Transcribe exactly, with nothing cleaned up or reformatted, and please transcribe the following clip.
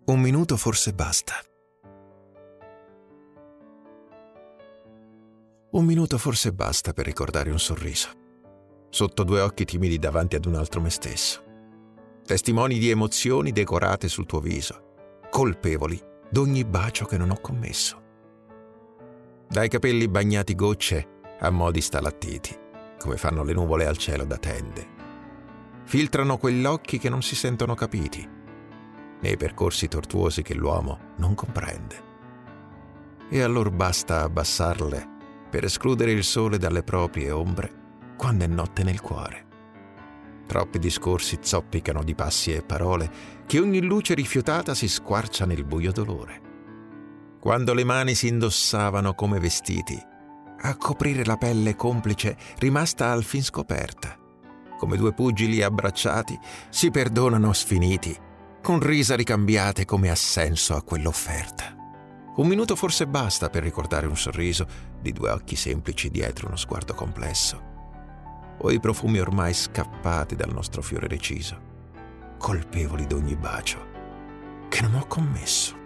Un minuto forse basta. Un minuto forse basta per ricordare un sorriso, sotto due occhi timidi davanti ad un altro me stesso. Testimoni di emozioni decorate sul tuo viso, colpevoli d'ogni bacio che non ho commesso. Dai capelli bagnati gocce a mo' di stalattiti, come fanno le nuvole al cielo da tende. Filtrano quegli occhi che non si sentono capiti, nei percorsi tortuosi che l'uomo non comprende. E allora basta abbassarle per escludere il sole dalle proprie ombre quando è notte nel cuore. Troppi discorsi zoppicano di passi e parole che ogni luce rifiutata si squarcia nel buio dolore. Quando le mani si indossavano come vestiti, a coprire la pelle complice rimasta al fin scoperta, come due pugili abbracciati si perdonano sfiniti, con risa ricambiate come assenso a quell'offerta. Un minuto forse basta per ricordare un sorriso di due occhi semplici dietro uno sguardo complesso, o i profumi ormai scappati dal nostro fiore reciso, colpevoli d'ogni bacio che non ho commesso.